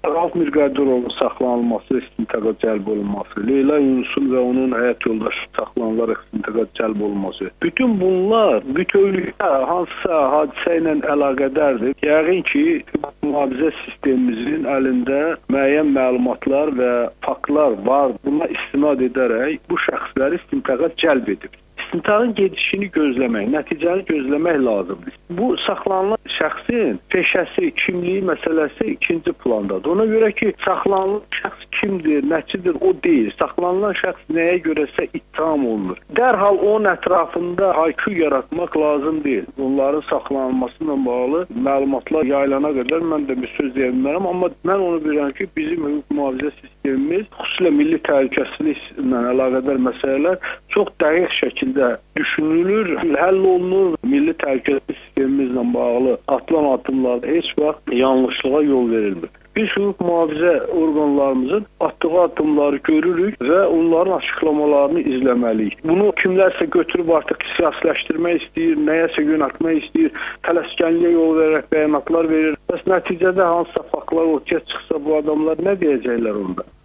Rauf Mirqadirovun saxlanılması, istintaqa cəlb olunması, Leyla Yunusun və onun həyat yoldaşı saxlanılaraq istintaqa cəlb olunması. Bütün bunlar bütövlükdə hansısa hadisə ilə əlaqədardır. Yəqin ki, mühafizə sistemimizin əlində müəyyən məlumatlar və faktlar var. Buna istinad edərək bu şəxsləri istintaqa cəlb edib. İstintaqın gedişini gözləmək, nəticəni gözləmək lazımdır. Bu saxlanılan şəxsin peşəsi, kimliyi məsələsi ikinci plandadır. Ona görə ki, saxlanılan şəxs kimdir, nəçidir, o deyil. Saxlanılan şəxs nəyə görəsə ittiham olunur. Dərhal onun ətrafında haykü yaratmaq lazım deyil. Onların saxlanılması ilə bağlı məlumatlar yayılana qədər mən də bir söz deyə bilmərəm, amma mən onu bilirəm ki, bizim hüquq mühafizə sistemimiz, xüsusilə milli təhlükəsizliklə əlaqədar məsələlər çox dəqiq şəkildə düşünülür, həll olunur. Milli təhlükəsizlik sistemimizlə bağlı atılan addımlarda heç vaxt yanlışlığa yol verilmir. Biz hüquq mühafizə orqanlarımızın atdığı addımları görürük və onların açıqlamalarını izləməliyik. Bunu kimlərsə götürüb artıq siyasiləşdirmək istəyir, nəyəsə yönəltmək istəyir, tələskənliyə yol verərək bəyanatlar verir. Bəs nəticədə hansısa faktlar ortaya çıxsa bu adamlar nə deyəcəklər onda?